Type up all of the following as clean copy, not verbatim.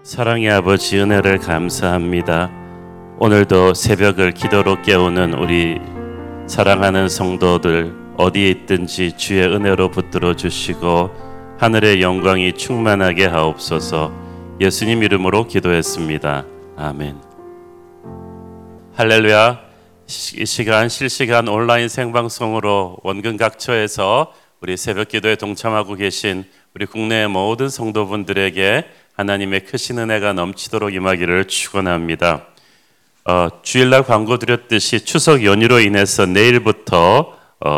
사랑의 아버지 은혜를 감사합니다. 오늘도 새벽을 기도로 깨우는 우리 사랑하는 성도들 어디에 있든지 주의 은혜로 붙들어 주시고 하늘의 영광이 충만하게 하옵소서. 예수님 이름으로 기도했습니다. 아멘. 할렐루야. 이 시간 실시간 온라인 생방송으로 원근 각처에서 우리 새벽 기도에 동참하고 계신 우리 국내의 모든 성도분들에게 하나님의 크신 은혜가 넘치도록 임하기를 축원합니다. 주일날 광고 드렸듯이 추석 연휴로 인해서 내일부터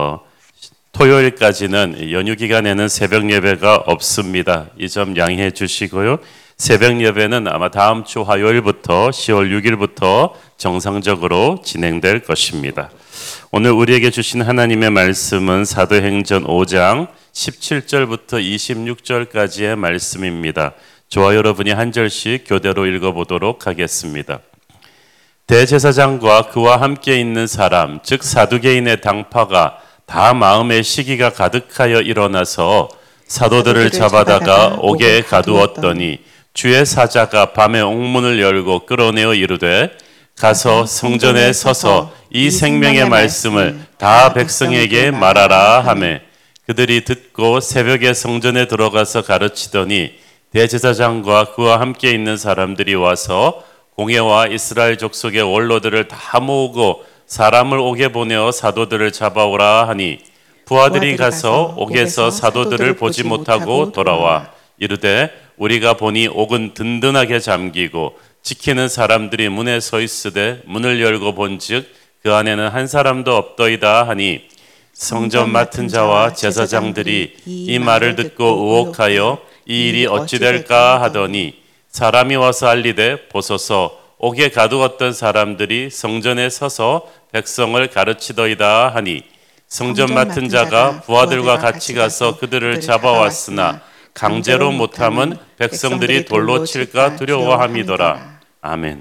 토요일까지는 연휴 기간에는 새벽 예배가 없습니다. 이 점 양해해 주시고요. 새벽 예배는 아마 다음 주 화요일부터 10월 6일부터 정상적으로 진행될 것입니다. 오늘 우리에게 주신 하나님의 말씀은 사도행전 5장 17절부터 26절까지의 말씀입니다. 저와 여러분이 한 절씩 교대로 읽어보도록 하겠습니다. 대제사장과 그와 함께 있는 사람, 즉 사두개인의 당파가 다 마음의 시기가 가득하여 일어나서 사도들을 잡아다가 옥에 가두었더니 주의 사자가 밤에 옥문을 열고 끌어내어 이르되 가서 성전에 서서 이 생명의 말씀을 다 백성에게 말하라 하매 그들이 듣고 새벽에 성전에 들어가서 가르치더니 대제사장과 그와 함께 있는 사람들이 와서 공회와 이스라엘 족속의 원로들을 다 모으고 사람을 옥에 보내어 사도들을 잡아오라 하니 부하들이 가서 옥에서 사도들을 보지 못하고 돌아와 이르되 우리가 보니 옥은 든든하게 잠기고 지키는 사람들이 문에 서 있으되 문을 열고 본즉 그 안에는 한 사람도 없더이다 하니 성전 맡은 자와 제사장들이 이 말을 듣고 의혹하여 이 일이 어찌 될까 하더니 사람이 와서 알리되 보소서 옥에 가두었던 사람들이 성전에 서서 백성을 가르치더이다 하니 성전 맡은 자가 부하들과 같이 가서 그들을 잡아왔으나 강제로 못함은 백성들이 돌로 칠까 두려워함이더라. 아멘.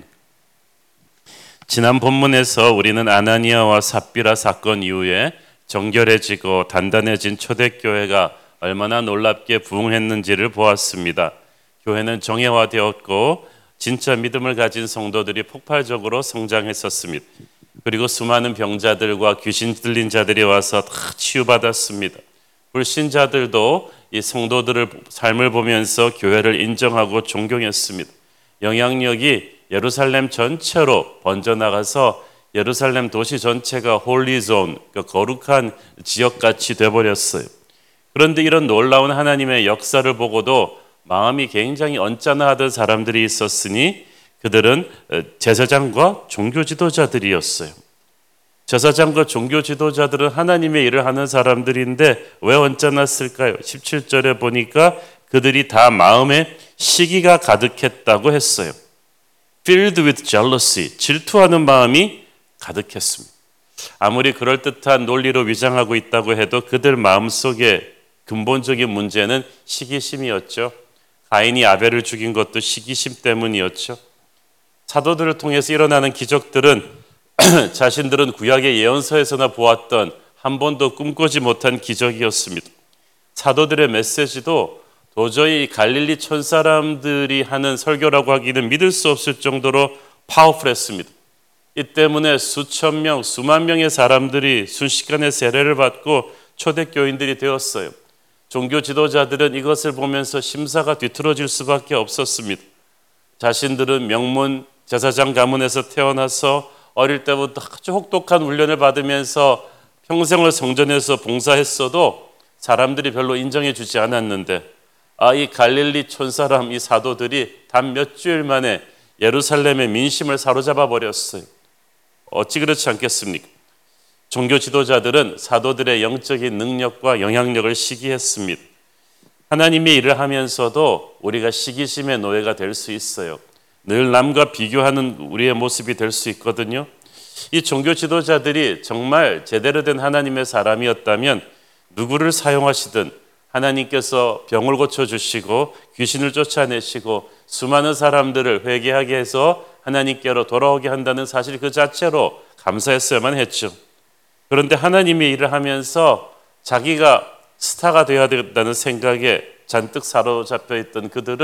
지난 본문에서 우리는 아나니아와 삽비라 사건 이후에 정결해지고 단단해진 초대교회가 얼마나 놀랍게 부흥했는지를 보았습니다. 교회는 정예화되었고 진짜 믿음을 가진 성도들이 폭발적으로 성장했었습니다. 그리고 수많은 병자들과 귀신 들린 자들이 와서 다 치유받았습니다. 불신자들도 이 성도들의 삶을 보면서 교회를 인정하고 존경했습니다. 영향력이 예루살렘 전체로 번져나가서 예루살렘 도시 전체가 홀리존, 거룩한 지역같이 되어버렸어요. 그런데 이런 놀라운 하나님의 역사를 보고도 마음이 굉장히 언짢아하던 사람들이 있었으니 그들은 제사장과 종교 지도자들이었어요. 제사장과 종교 지도자들은 하나님의 일을 하는 사람들인데 왜 언짢았을까요? 17절에 보니까 그들이 다 마음에 시기가 가득했다고 했어요. Filled with jealousy, 질투하는 마음이 가득했습니다. 아무리 그럴듯한 논리로 위장하고 있다고 해도 그들 마음속에 근본적인 문제는 시기심이었죠. 가인이 아벨을 죽인 것도 시기심 때문이었죠. 사도들을 통해서 일어나는 기적들은 자신들은 구약의 예언서에서나 보았던 한 번도 꿈꾸지 못한 기적이었습니다. 사도들의 메시지도 도저히 갈릴리 촌사람들이 하는 설교라고 하기는 믿을 수 없을 정도로 파워풀했습니다. 이 때문에 수천 명, 수만 명의 사람들이 순식간에 세례를 받고 초대교인들이 되었어요. 종교 지도자들은 이것을 보면서 심사가 뒤틀어질 수밖에 없었습니다. 자신들은 명문 제사장 가문에서 태어나서 어릴 때부터 아주 혹독한 훈련을 받으면서 평생을 성전에서 봉사했어도 사람들이 별로 인정해 주지 않았는데 이 갈릴리 촌사람 이 사도들이 단 몇 주일 만에 예루살렘의 민심을 사로잡아 버렸어요. 어찌 그렇지 않겠습니까? 종교 지도자들은 사도들의 영적인 능력과 영향력을 시기했습니다. 하나님의 일을 하면서도 우리가 시기심의 노예가 될 수 있어요. 늘 남과 비교하는 우리의 모습이 될 수 있거든요. 이 종교 지도자들이 정말 제대로 된 하나님의 사람이었다면 누구를 사용하시든 하나님께서 병을 고쳐주시고 귀신을 쫓아내시고 수많은 사람들을 회개하게 해서 하나님께로 돌아오게 한다는 사실 그 자체로 감사했어야만 했죠. 그런데 하나님의 일을 하면서 자기가 스타가 되어야 된다는 생각에 잔뜩 사로잡혀 있던 그들은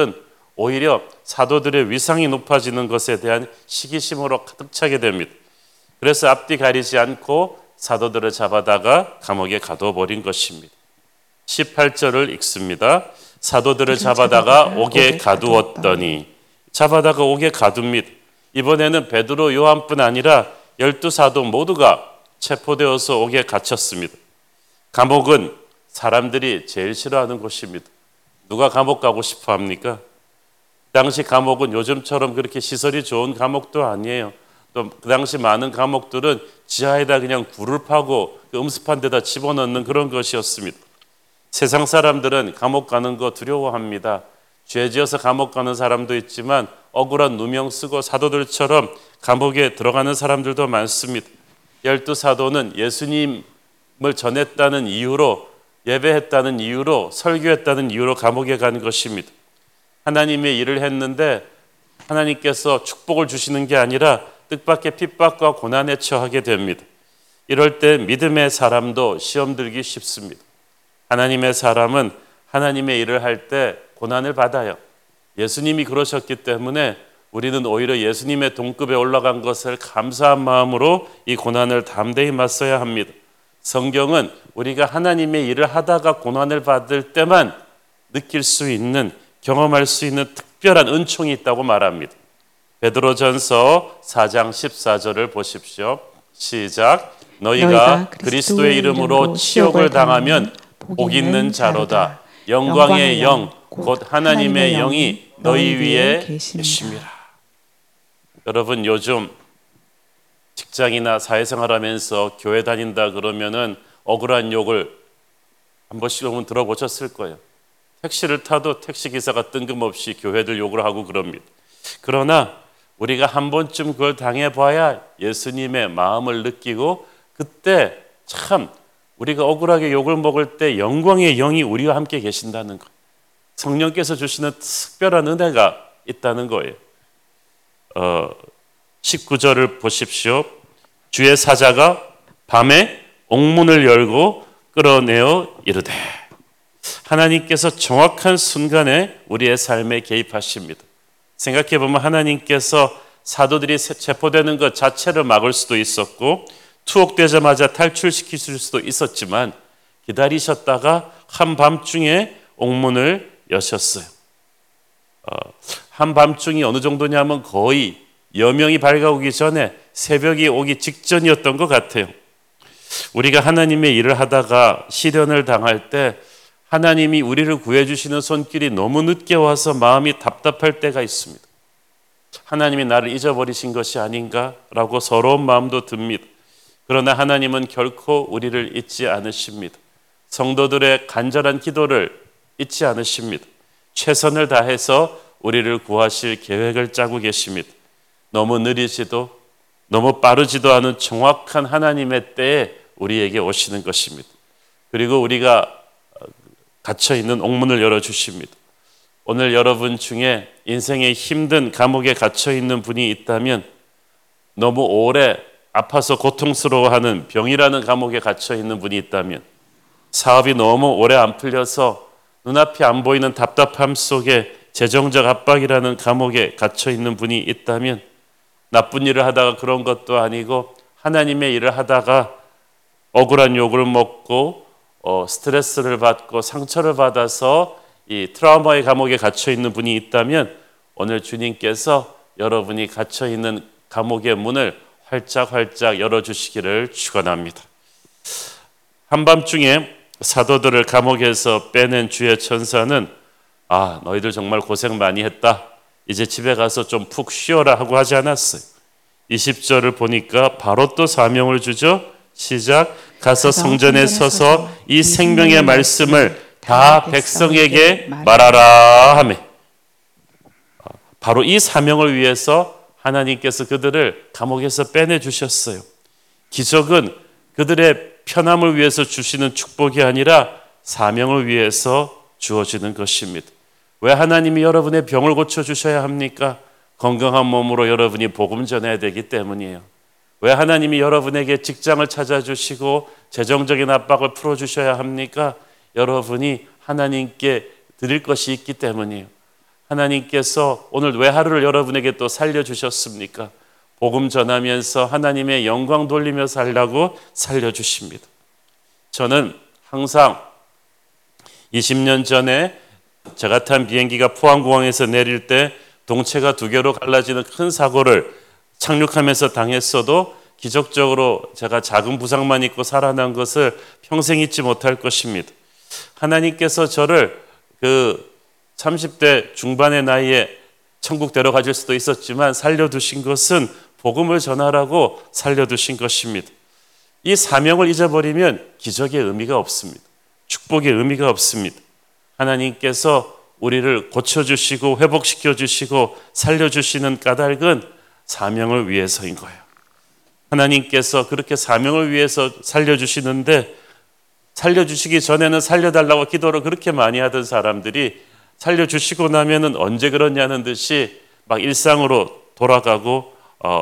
오히려 사도들의 위상이 높아지는 것에 대한 시기심으로 가득 차게 됩니다. 그래서 앞뒤 가리지 않고 사도들을 잡아다가 감옥에 가둬버린 것입니다. 18절을 읽습니다. 사도들을 잡아다가 옥에 가두었더니, 잡아다가 옥에 가둡니다. 이번에는 베드로, 요한뿐 아니라 12사도 모두가 체포되어서 옥에 갇혔습니다. 감옥은 사람들이 제일 싫어하는 곳입니다. 누가 감옥 가고 싶어 합니까? 당시 감옥은 요즘처럼 그렇게 시설이 좋은 감옥도 아니에요. 또 그 당시 많은 감옥들은 지하에다 그냥 굴을 파고 음습한 데다 집어넣는 그런 것이었습니다. 세상 사람들은 감옥 가는 거 두려워합니다. 죄 지어서 감옥 가는 사람도 있지만 억울한 누명 쓰고 사도들처럼 감옥에 들어가는 사람들도 많습니다. 12사도는 예수님을 전했다는 이유로, 예배했다는 이유로, 설교했다는 이유로 감옥에 간 것입니다. 하나님의 일을 했는데 하나님께서 축복을 주시는 게 아니라 뜻밖의 핍박과 고난에 처하게 됩니다. 이럴 때 믿음의 사람도 시험 들기 쉽습니다. 하나님의 사람은 하나님의 일을 할 때 고난을 받아요. 예수님이 그러셨기 때문에 우리는 오히려 예수님의 동급에 올라간 것을 감사한 마음으로 이 고난을 담대히 맞서야 합니다. 성경은 우리가 하나님의 일을 하다가 고난을 받을 때만 느낄 수 있는, 경험할 수 있는 특별한 은총이 있다고 말합니다. 베드로전서 4장 14절을 보십시오. 시작. 너희가 그리스도의 이름으로 치욕을 당하면 복 있는 자로다. 영광의 영 곧 하나님의 영이 너희 위에 계심이라. 여러분, 요즘 직장이나 사회생활하면서 교회 다닌다 그러면은 억울한 욕을 한 번씩은 들어보셨을 거예요. 택시를 타도 택시기사가 뜬금없이 교회들 욕을 하고 그럽니다. 그러나 우리가 한 번쯤 그걸 당해봐야 예수님의 마음을 느끼고, 그때 참 우리가 억울하게 욕을 먹을 때 영광의 영이 우리와 함께 계신다는 것, 성령께서 주시는 특별한 은혜가 있다는 거예요. 19절을 보십시오. 주의 사자가 밤에 옥문을 열고 끌어내어 이르되, 하나님께서 정확한 순간에 우리의 삶에 개입하십니다. 생각해보면 하나님께서 사도들이 체포되는 것 자체를 막을 수도 있었고 투옥되자마자 탈출시키실 수도 있었지만 기다리셨다가 한밤중에 옥문을 여셨어요. 한밤중이 어느 정도냐면 거의 여명이 밝아오기 전에 새벽이 오기 직전이었던 것 같아요. 우리가 하나님의 일을 하다가 시련을 당할 때 하나님이 우리를 구해주시는 손길이 너무 늦게 와서 마음이 답답할 때가 있습니다. 하나님이 나를 잊어버리신 것이 아닌가라고 서러운 마음도 듭니다. 그러나 하나님은 결코 우리를 잊지 않으십니다. 성도들의 간절한 기도를 잊지 않으십니다. 최선을 다해서 우리를 구하실 계획을 짜고 계십니다. 너무 느리지도 너무 빠르지도 않은 정확한 하나님의 때에 우리에게 오시는 것입니다. 그리고 우리가 갇혀있는 옥문을 열어주십니다. 오늘 여러분 중에 인생의 힘든 감옥에 갇혀있는 분이 있다면, 너무 오래 아파서 고통스러워하는 병이라는 감옥에 갇혀있는 분이 있다면, 사업이 너무 오래 안 풀려서 눈앞이 안 보이는 답답함 속에 재정적 압박이라는 감옥에 갇혀있는 분이 있다면, 나쁜 일을 하다가 그런 것도 아니고 하나님의 일을 하다가 억울한 욕을 먹고 스트레스를 받고 상처를 받아서 이 트라우마의 감옥에 갇혀있는 분이 있다면, 오늘 주님께서 여러분이 갇혀있는 감옥의 문을 활짝활짝 열어주시기를 축원합니다. 한밤중에 사도들을 감옥에서 빼낸 주의 천사는 너희들 정말 고생 많이 했다. 이제 집에 가서 좀 푹 쉬어라 하고 하지 않았어요. 20절을 보니까 바로 또 사명을 주죠. 시작. 가서 성전에 서서 이 생명의 말씀을 다 백성에게 말하라 하며, 바로 이 사명을 위해서 하나님께서 그들을 감옥에서 빼내주셨어요. 기적은 그들의 편함을 위해서 주시는 축복이 아니라 사명을 위해서 주어지는 것입니다. 왜 하나님이 여러분의 병을 고쳐주셔야 합니까? 건강한 몸으로 여러분이 복음 전해야 되기 때문이에요. 왜 하나님이 여러분에게 직장을 찾아주시고 재정적인 압박을 풀어주셔야 합니까? 여러분이 하나님께 드릴 것이 있기 때문이에요. 하나님께서 오늘 왜 하루를 여러분에게 또 살려주셨습니까? 복음 전하면서 하나님의 영광 돌리며 살라고 살려주십니다. 저는 항상 20년 전에 제가 탄 비행기가 포항공항에서 내릴 때 동체가 두 개로 갈라지는 큰 사고를 착륙하면서 당했어도 기적적으로 제가 작은 부상만 입고 살아난 것을 평생 잊지 못할 것입니다. 하나님께서 저를 30대 중반의 나이에 천국 데려가실 수도 있었지만 살려두신 것은 복음을 전하라고 살려두신 것입니다. 이 사명을 잊어버리면 기적의 의미가 없습니다. 축복의 의미가 없습니다. 하나님께서 우리를 고쳐주시고 회복시켜주시고 살려주시는 까닭은 사명을 위해서인 거예요. 하나님께서 그렇게 사명을 위해서 살려주시는데 살려주시기 전에는 살려달라고 기도를 그렇게 많이 하던 사람들이 살려주시고 나면은 언제 그러냐는 듯이 막 일상으로 돌아가고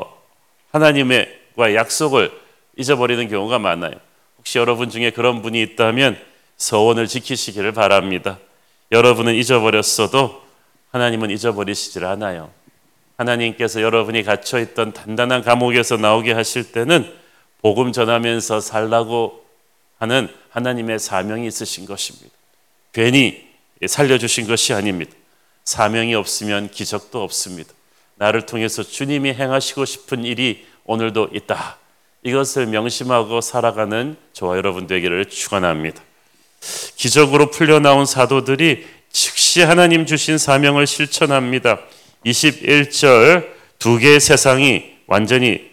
하나님과 약속을 잊어버리는 경우가 많아요. 혹시 여러분 중에 그런 분이 있다면 서원을 지키시기를 바랍니다. 여러분은 잊어버렸어도 하나님은 잊어버리시질 않아요. 하나님께서 여러분이 갇혀있던 단단한 감옥에서 나오게 하실 때는 복음 전하면서 살라고 하는 하나님의 사명이 있으신 것입니다. 괜히 살려주신 것이 아닙니다. 사명이 없으면 기적도 없습니다. 나를 통해서 주님이 행하시고 싶은 일이 오늘도 있다. 이것을 명심하고 살아가는 저와 여러분 되기를 축원합니다. 기적으로 풀려나온 사도들이 즉시 하나님 주신 사명을 실천합니다. 21절 두 개의 세상이 완전히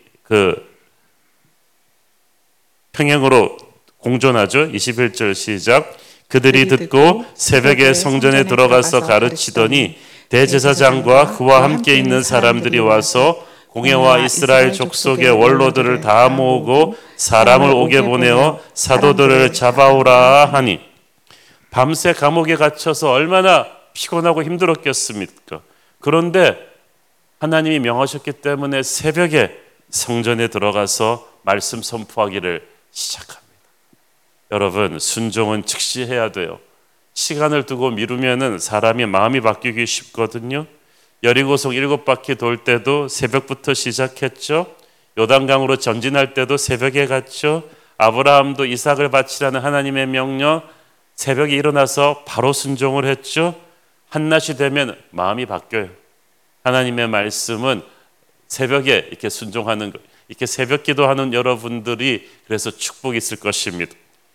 평행으로 공존하죠. 21절 시작. 그들이 듣고 새벽에 성전에 들어가서 가르치더니 대제사장과 그와 함께 있는 사람들이 와서 공회와 이스라엘 족속의 원로들을 다 모으고 사람을 오게 보내어 사도들을 잡아오라 하니 밤새 감옥에 갇혀서 얼마나 피곤하고 힘들었겠습니까? 그런데 하나님이 명하셨기 때문에 새벽에 성전에 들어가서 말씀 선포하기를 시작합니다. 여러분, 순종은 즉시 해야 돼요. 시간을 두고 미루면은 사람이 마음이 바뀌기 쉽거든요. 여리고성 7바퀴 돌 때도 새벽부터 시작했죠. 요단강으로 전진할 때도 새벽에 갔죠. 아브라함도 이삭을 바치라는 하나님의 명령 새벽에 일어나서 바로 순종을 했죠. 한낮이 되면 마음이 바뀌어요. 하나님의 말씀은 새벽에 이렇게 순종하는 것, 이렇게 새벽 기도하는 여러분들이 그래서 축복이 있을 것입니다.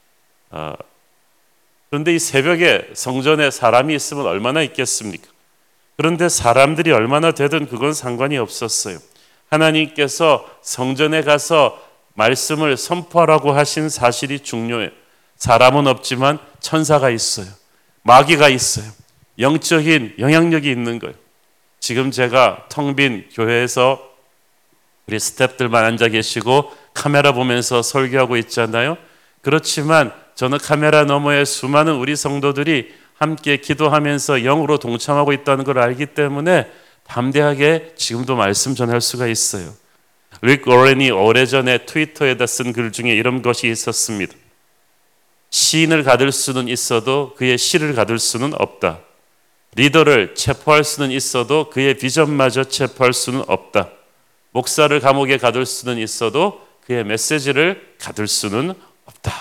그런데 이 새벽에 성전에 사람이 있으면 얼마나 있겠습니까? 그런데 사람들이 얼마나 되든 그건 상관이 없었어요. 하나님께서 성전에 가서 말씀을 선포하라고 하신 사실이 중요해요. 사람은 없지만 천사가 있어요. 마귀가 있어요. 영적인 영향력이 있는 거예요. 지금 제가 텅 빈 교회에서 우리 스태프들만 앉아 계시고 카메라 보면서 설교하고 있잖아요. 그렇지만 저는 카메라 너머에 수많은 우리 성도들이 함께 기도하면서 영으로 동참하고 있다는 걸 알기 때문에 담대하게 지금도 말씀 전할 수가 있어요. 릭 워렌이 오래전에 트위터에다 쓴 글 중에 이런 것이 있었습니다. 시인을 가둘 수는 있어도 그의 시를 가둘 수는 없다. 리더를 체포할 수는 있어도 그의 비전마저 체포할 수는 없다. 목사를 감옥에 가둘 수는 있어도 그의 메시지를 가둘 수는 없다.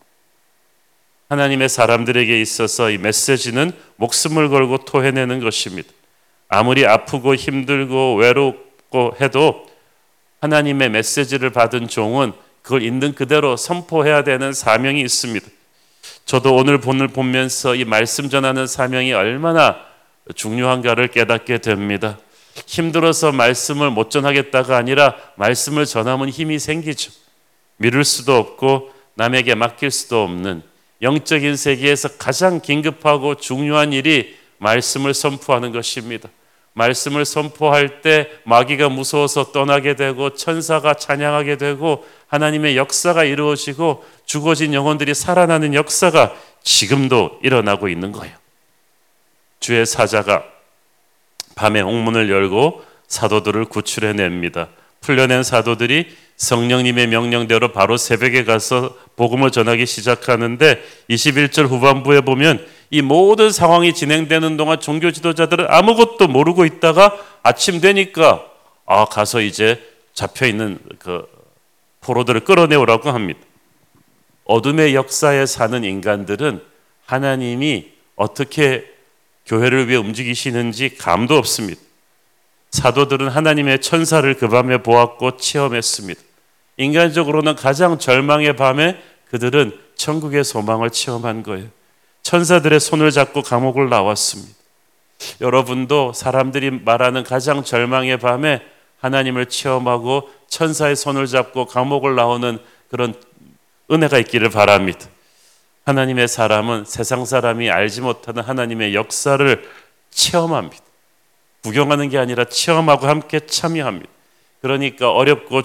하나님의 사람들에게 있어서 이 메시지는 목숨을 걸고 토해내는 것입니다. 아무리 아프고 힘들고 외롭고 해도 하나님의 메시지를 받은 종은 그걸 있는 그대로 선포해야 되는 사명이 있습니다. 저도 오늘 본을 보면서 이 말씀 전하는 사명이 얼마나 중요한가를 깨닫게 됩니다. 힘들어서 말씀을 못 전하겠다가 아니라 말씀을 전하면 힘이 생기죠. 미룰 수도 없고 남에게 맡길 수도 없는 영적인 세계에서 가장 긴급하고 중요한 일이 말씀을 선포하는 것입니다. 말씀을 선포할 때 마귀가 무서워서 떠나게 되고 천사가 찬양하게 되고 하나님의 역사가 이루어지고 죽어진 영혼들이 살아나는 역사가 지금도 일어나고 있는 거예요. 주의 사자가 밤에 옥문을 열고 사도들을 구출해냅니다. 풀려낸 사도들이 성령님의 명령대로 바로 새벽에 가서 복음을 전하기 시작하는데 21절 후반부에 보면 이 모든 상황이 진행되는 동안 종교 지도자들은 아무것도 모르고 있다가 아침 되니까 가서 이제 잡혀있는 그 포로들을 끌어내오라고 합니다. 어둠의 역사에 사는 인간들은 하나님이 어떻게 교회를 위해 움직이시는지 감도 없습니다. 사도들은 하나님의 천사를 그 밤에 보았고 체험했습니다. 인간적으로는 가장 절망의 밤에 그들은 천국의 소망을 체험한 거예요. 천사들의 손을 잡고 감옥을 나왔습니다. 여러분도 사람들이 말하는 가장 절망의 밤에 하나님을 체험하고 천사의 손을 잡고 감옥을 나오는 그런 은혜가 있기를 바랍니다. 하나님의 사람은 세상 사람이 알지 못하는 하나님의 역사를 체험합니다. 구경하는 게 아니라 체험하고 함께 참여합니다. 그러니까 어렵고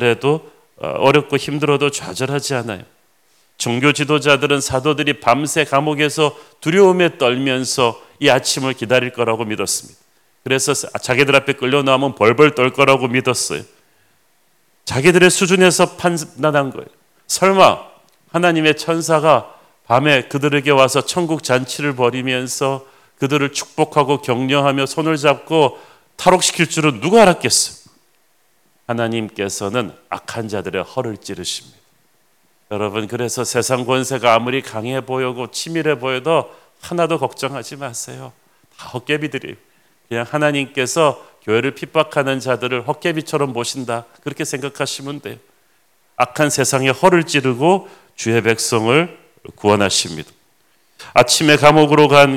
힘들어도 좌절하지 않아요. 종교 지도자들은 사도들이 밤새 감옥에서 두려움에 떨면서 이 아침을 기다릴 거라고 믿었습니다. 그래서 자기들 앞에 끌려 나오면 벌벌 떨 거라고 믿었어요. 자기들의 수준에서 판단한 거예요. 설마 하나님의 천사가 밤에 그들에게 와서 천국 잔치를 벌이면서 그들을 축복하고 격려하며 손을 잡고 탈옥시킬 줄은 누가 알았겠어요? 하나님께서는 악한 자들의 허를 찌르십니다. 여러분, 그래서 세상 권세가 아무리 강해 보이고 치밀해 보여도 하나도 걱정하지 마세요. 다 헛개비들이에요. 그냥 하나님께서 교회를 핍박하는 자들을 헛개비처럼 보신다, 그렇게 생각하시면 돼요. 악한 세상에 허를 찌르고 주의 백성을 구원하십니다. 아침에 감옥으로 간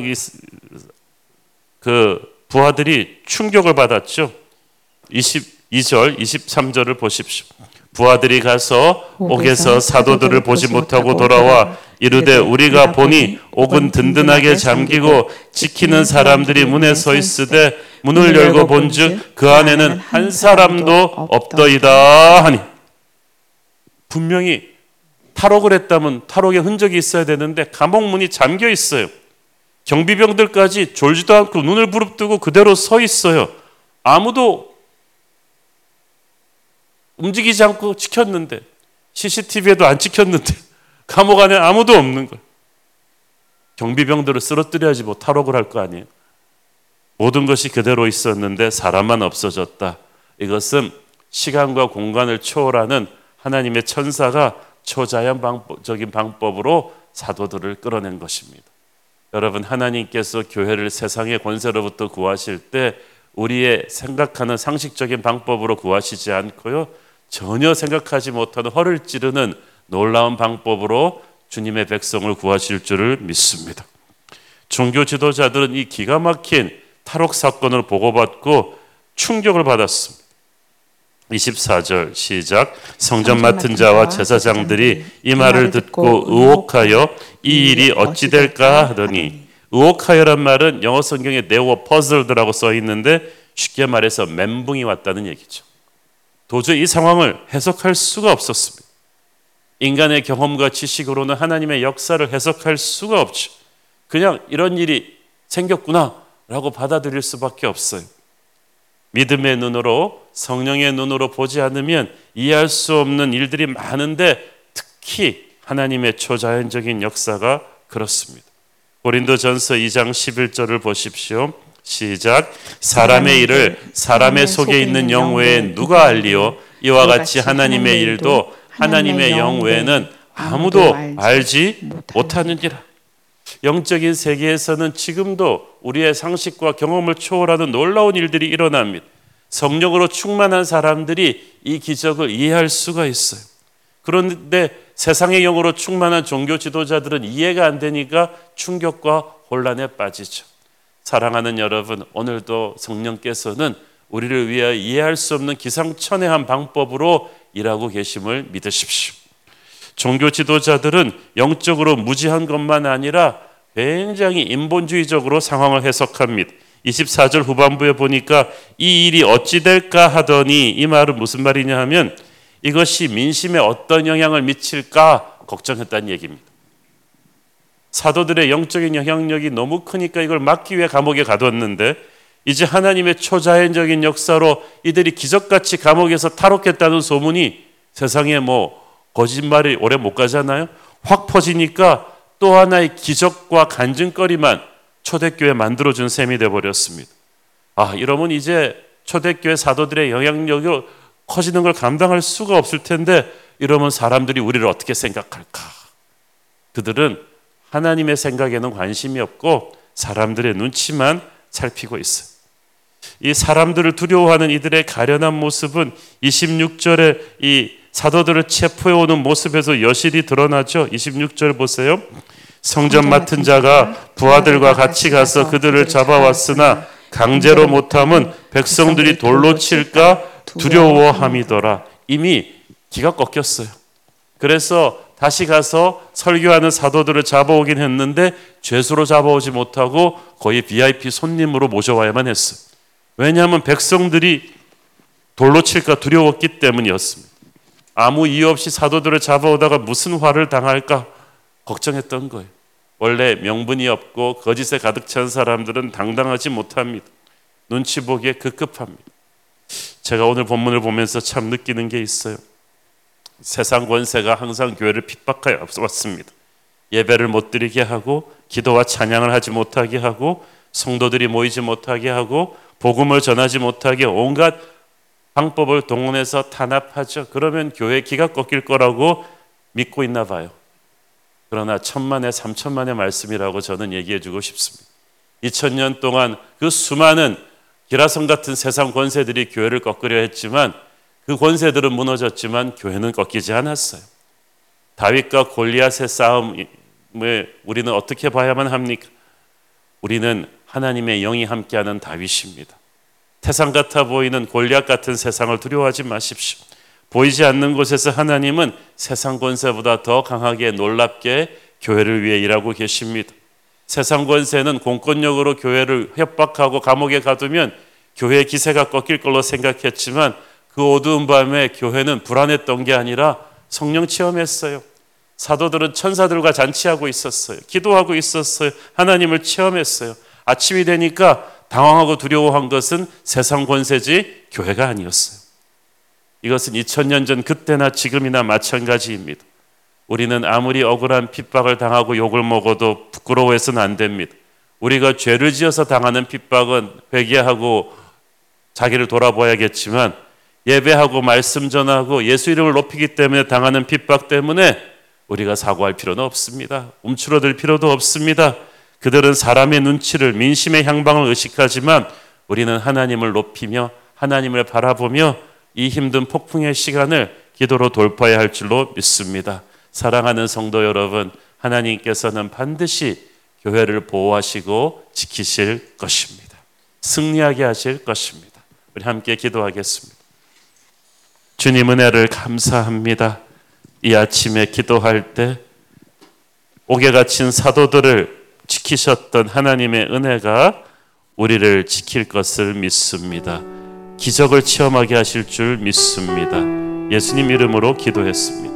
그 부하들이 충격을 받았죠. 22절, 23절을 보십시오. 부하들이 가서 옥에서 사도들을 보지 못하고 돌아와 이르되 우리가 보니 옥은 든든하게 잠기고 지키는 사람들이 문에 서 있으되 문을 열고 본즉 그 안에는 한 사람도 없더이다 하니. 분명히 탈옥을 했다면 탈옥의 흔적이 있어야 되는데 감옥 문이 잠겨 있어요. 경비병들까지 졸지도 않고 눈을 부릅뜨고 그대로 서 있어요. 아무도 움직이지 않고 지켰는데, CCTV에도 안 찍혔는데 감옥 안에 아무도 없는 거예요. 경비병들을 쓰러뜨려야지 뭐 탈옥을 할 거 아니에요. 모든 것이 그대로 있었는데 사람만 없어졌다. 이것은 시간과 공간을 초월하는 하나님의 천사가 초자연적인 방법으로 사도들을 끌어낸 것입니다. 여러분, 하나님께서 교회를 세상의 권세로부터 구하실 때 우리의 생각하는 상식적인 방법으로 구하시지 않고요, 전혀 생각하지 못하는 허를 찌르는 놀라운 방법으로 주님의 백성을 구하실 줄을 믿습니다. 종교 지도자들은 이 기가 막힌 탈옥 사건을 보고받고 충격을 받았습니다. 24절 시작. 성전 맡은 자와 제사장들이 이 말을 듣고 의혹하여 이 일이 어찌 될까 하더니, 의혹하여란 말은 영어 성경에 they were puzzled라고 써 있는데 쉽게 말해서 멘붕이 왔다는 얘기죠. 도저히 이 상황을 해석할 수가 없었습니다. 인간의 경험과 지식으로는 하나님의 역사를 해석할 수가 없죠. 그냥 이런 일이 생겼구나라고 받아들일 수밖에 없어요. 믿음의 눈으로, 성령의 눈으로 보지 않으면 이해할 수 없는 일들이 많은데 특히 하나님의 초자연적인 역사가 그렇습니다. 고린도전서 2장 11절을 보십시오. 시작. 사람의 일을 사람의 속에 있는 영 외에 누가 알리요? 이와 같이 하나님의 일도 하나님의 영 외에는 아무도 알지 못하느니라. 영적인 세계에서는 지금도 우리의 상식과 경험을 초월하는 놀라운 일들이 일어납니다. 성령으로 충만한 사람들이 이 기적을 이해할 수가 있어요. 그런데 세상의 영으로 충만한 종교 지도자들은 이해가 안 되니까 충격과 혼란에 빠지죠. 사랑하는 여러분, 오늘도 성령께서는 우리를 위하여 이해할 수 없는 기상천외한 방법으로 일하고 계심을 믿으십시오. 종교 지도자들은 영적으로 무지한 것만 아니라 굉장히 인본주의적으로 상황을 해석합니다. 24절 후반부에 보니까 이 일이 어찌 될까 하더니, 이 말은 무슨 말이냐 하면 이것이 민심에 어떤 영향을 미칠까 걱정했다는 얘기입니다. 사도들의 영적인 영향력이 너무 크니까 이걸 막기 위해 감옥에 가뒀는데 이제 하나님의 초자연적인 역사로 이들이 기적같이 감옥에서 탈옥했다는 소문이 세상에 뭐 거짓말이 오래 못 가잖아요. 확 퍼지니까 또 하나의 기적과 간증거리만 초대교회 만들어준 셈이 되어버렸습니다. 이러면 이제 초대교회 사도들의 영향력이 커지는 걸 감당할 수가 없을 텐데, 이러면 사람들이 우리를 어떻게 생각할까? 그들은 하나님의 생각에는 관심이 없고 사람들의 눈치만 살피고 있어요. 이 사람들을 두려워하는 이들의 가련한 모습은 26절에 이 사도들을 체포해오는 모습에서 여실히 드러나죠. 26절 보세요. 성전 맡은 자가 부하들과 같이 가서 그들을 잡아왔으나 강제로 못함은 백성들이 돌로 칠까 두려워함이더라. 이미 기가 꺾였어요. 그래서 다시 가서 설교하는 사도들을 잡아오긴 했는데 죄수로 잡아오지 못하고 거의 VIP 손님으로 모셔와야만 했어요. 왜냐하면 백성들이 돌로 칠까 두려웠기 때문이었습니다. 아무 이유 없이 사도들을 잡아오다가 무슨 화를 당할까 걱정했던 거예요. 원래 명분이 없고 거짓에 가득 찬 사람들은 당당하지 못합니다. 눈치 보기에 급급합니다. 제가 오늘 본문을 보면서 참 느끼는 게 있어요. 세상 권세가 항상 교회를 핍박하여 왔습니다. 예배를 못 드리게 하고 기도와 찬양을 하지 못하게 하고 성도들이 모이지 못하게 하고 복음을 전하지 못하게 온갖 방법을 동원해서 탄압하죠. 그러면 교회 기가 꺾일 거라고 믿고 있나 봐요. 그러나 천만에 3천만의 말씀이라고 저는 얘기해 주고 싶습니다. 2000년 동안 그 수많은 기라성 같은 세상 권세들이 교회를 꺾으려 했지만 그 권세들은 무너졌지만 교회는 꺾이지 않았어요. 다윗과 골리앗의 싸움을 우리는 어떻게 봐야만 합니까? 우리는 하나님의 영이 함께하는 다윗입니다. 태산 같아 보이는 골리앗 같은 세상을 두려워하지 마십시오. 보이지 않는 곳에서 하나님은 세상 권세보다 더 강하게 놀랍게 교회를 위해 일하고 계십니다. 세상 권세는 공권력으로 교회를 협박하고 감옥에 가두면 교회의 기세가 꺾일 걸로 생각했지만 그 어두운 밤에 교회는 불안했던 게 아니라 성령 체험했어요. 사도들은 천사들과 잔치하고 있었어요. 기도하고 있었어요. 하나님을 체험했어요. 아침이 되니까 당황하고 두려워한 것은 세상 권세지 교회가 아니었어요. 이것은 2000년 전 그때나 지금이나 마찬가지입니다. 우리는 아무리 억울한 핍박을 당하고 욕을 먹어도 부끄러워해서는 안 됩니다. 우리가 죄를 지어서 당하는 핍박은 회개하고 자기를 돌아봐야겠지만 예배하고 말씀 전하고 예수 이름을 높이기 때문에 당하는 핍박 때문에 우리가 사고할 필요는 없습니다. 움츠러들 필요도 없습니다. 그들은 사람의 눈치를 민심의 향방을 의식하지만 우리는 하나님을 높이며 하나님을 바라보며 이 힘든 폭풍의 시간을 기도로 돌파해야 할 줄로 믿습니다. 사랑하는 성도 여러분, 하나님께서는 반드시 교회를 보호하시고 지키실 것입니다. 승리하게 하실 것입니다. 우리 함께 기도하겠습니다. 주님 은혜를 감사합니다. 이 아침에 기도할 때 옥에 갇힌 사도들을 지키셨던 하나님의 은혜가 우리를 지킬 것을 믿습니다. 기적을 체험하게 하실 줄 믿습니다. 예수님 이름으로 기도했습니다.